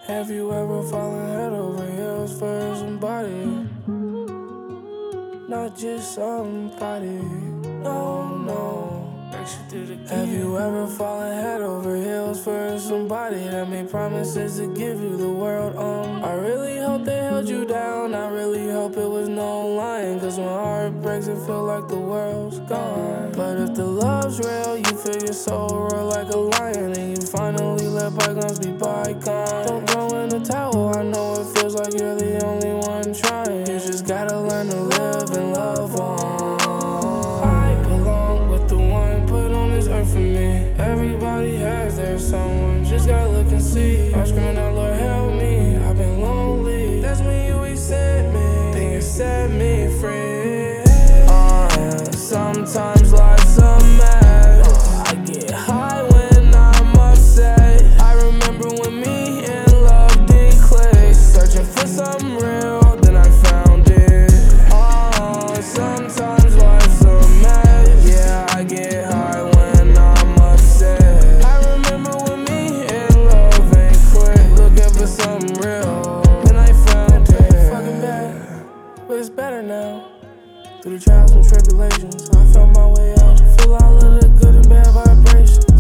Have you ever fallen head over heels for somebody? Not just somebody, no, no. Have you ever fallen head over heels for somebody that made promises to give you the world? I really hope they held you down. I really hope it was no lying, cause when heart breaks it feel like the world's gone. But if the love's real, you feel your soul roar like a lion, and you finally let bygones be bygones. Don't throw in the towel, I know it feels like you're the only one trying. You just gotta learn to live and love on. I belong with the one put on this earth for me. Everybody has their someone, just gotta look and see. I'm screaming out, Lord help me, I've been lonely. That's when you accept me, then you set me free. Sometimes life's a mess. I get high when I'm upset. I remember when me and love didn't click. Searching for something real, then I found it. Sometimes life's a mess. Yeah, I get high when I'm upset. I remember when me and love ain't quit. Looking for something real, then I found it. Fucking bad, but it's better now. Through the trials and tribulations, I found my way out. Feel all of the good and bad vibrations.